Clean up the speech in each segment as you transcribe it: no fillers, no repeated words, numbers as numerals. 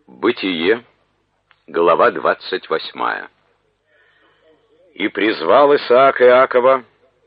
Бытие, глава 28. И призвал Исаак Иакова,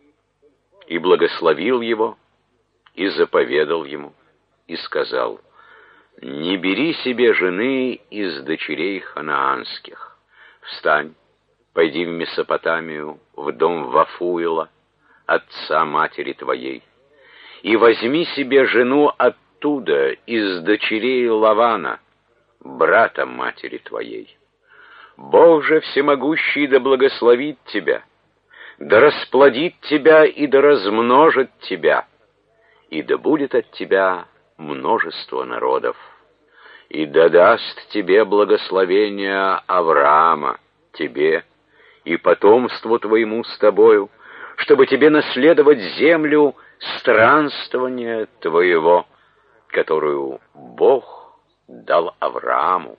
и благословил его, и заповедал ему, и сказал: «Не бери себе жены из дочерей ханаанских. Встань, пойди в Месопотамию, в дом Вафуила, отца матери твоей, и возьми себе жену оттуда, из дочерей Лавана, брата матери твоей. Бог же всемогущий да благословит тебя, да расплодит тебя и да размножит тебя, и да будет от тебя множество народов, и да даст тебе благословение Авраама, тебе и потомству твоему с тобою, чтобы тебе наследовать землю странствования твоего, которую Бог дал Аврааму».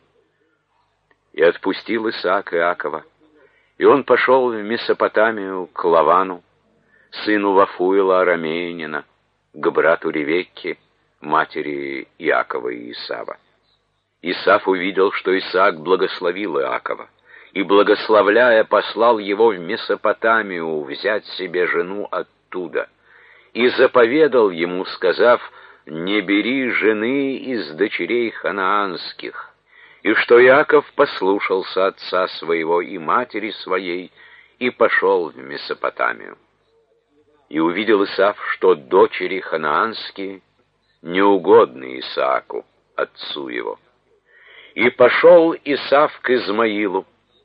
И отпустил Исаак Иакова, и он пошел в Месопотамию к Лавану, сыну Вафуила арамеянина, к брату Ревекке, матери Иакова и Исава. Исав увидел, что Исаак благословил Иакова, и, благословляя, послал его в Месопотамию взять себе жену оттуда, и заповедал ему, сказав: «Не бери жены из дочерей ханаанских», и что Иаков послушался отца своего и матери своей, и пошел в Месопотамию. И увидел Исав, что дочери ханаанские неугодны Исааку, отцу его. И пошел Исав к Измаилу,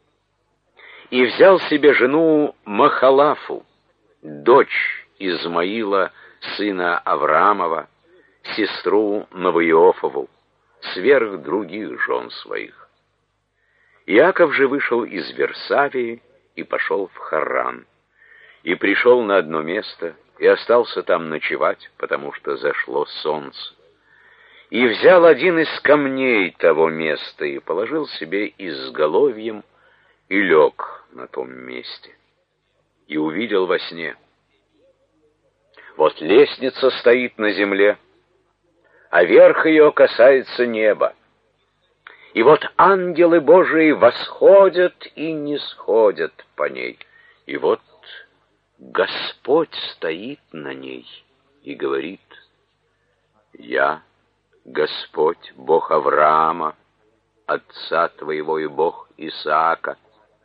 и взял себе жену Махалафу, дочь Измаила, сына Авраамова, сестру Новоиофову, сверх других жен своих. Иаков же вышел из Версавии и пошел в Харран, и пришел на одно место, и остался там ночевать, потому что зашло солнце. И взял один из камней того места, и положил себе изголовьем, и лег на том месте. И увидел во сне: вот лестница стоит на земле, а верх ее касается неба. И вот ангелы Божии восходят и нисходят по ней. И вот Господь стоит на ней и говорит: «Я, Господь, Бог Авраама, отца твоего, и Бог Исаака.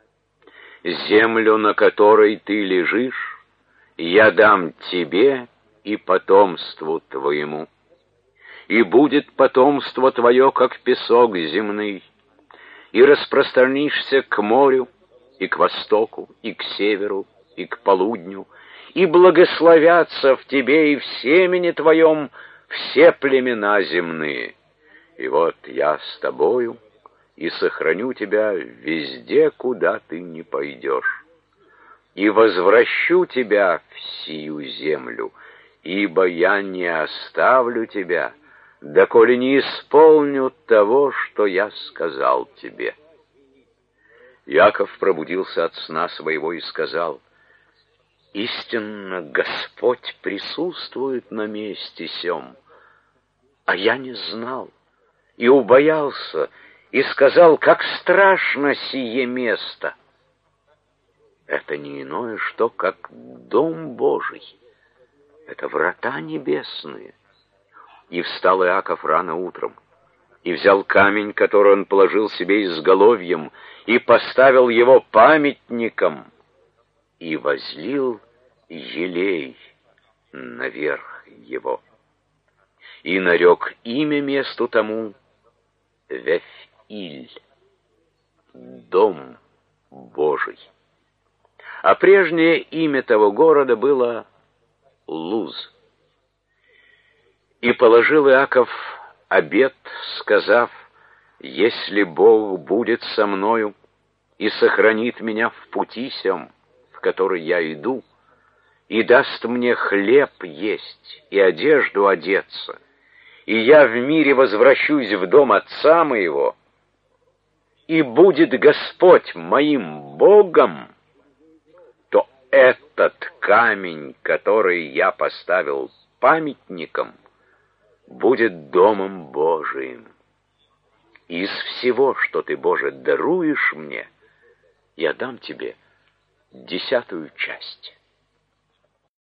Землю, на которой ты лежишь, я дам тебе и потомству твоему. И будет потомство твое, как песок земный, и распространишься к морю, и к востоку, и к северу, и к полудню, и благословятся в тебе и в семени твоем все племена земные. И вот я с тобою, и сохраню тебя везде, куда ты не пойдешь, и возвращу тебя в сию землю, ибо я не оставлю тебя, доколе не исполню того, что я сказал тебе». Иаков пробудился от сна своего и сказал: «Истинно Господь присутствует на месте сем, а я не знал, и убоялся, и сказал: как страшно сие место! Это не иное, что как дом Божий, это врата небесные». И встал Иаков рано утром, и взял камень, который он положил себе изголовьем, и поставил его памятником, и возлил елей наверх его. И нарек имя месту тому Вефиль, дом Божий. А прежнее имя того города было Луз. И положил Иаков обет, сказав: «Если Бог будет со мною и сохранит меня в пути сем, в который я иду, и даст мне хлеб есть и одежду одеться, и я в мире возвращусь в дом отца моего, и будет Господь моим Богом, то этот камень, который я поставил памятником, будет домом Божиим». Из всего, что ты, Боже, даруешь мне, я дам тебе 10-ую часть».